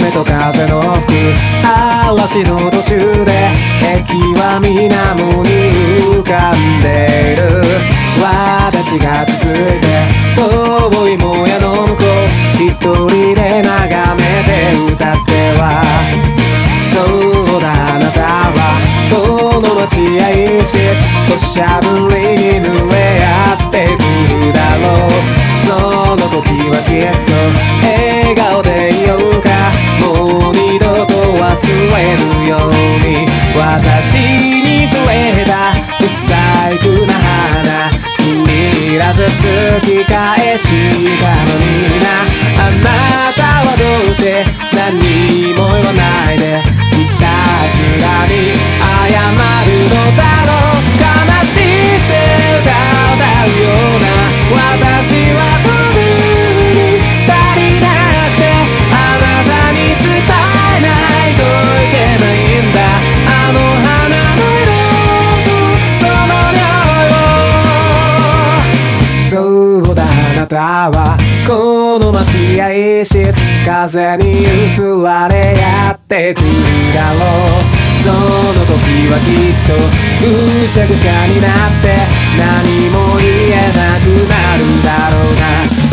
雨と風の吹く嵐の途中で駅は水面に浮かんでいる。私が続いて遠いもやの向こう一人で眺めて歌っては、そうだあなたはこの待合室土砂降りに濡れ合ってくるだろう。その時はきっと笑顔でいようか、もう二度と忘れぬように。私にくれた不細工な花いらず突き返したのにな。あなたはどうして何も言わないでひたすらに謝るのだろう。悲しくて歌うような私はブルーに足りなくて、あなたに伝えないといけないんだ。あの花の色とその匂いを。そうだあなたはこの待合室風に揺すられやってくるだろう。その時はきっとぐしゃぐしゃになって何も言えなくなるだろうな。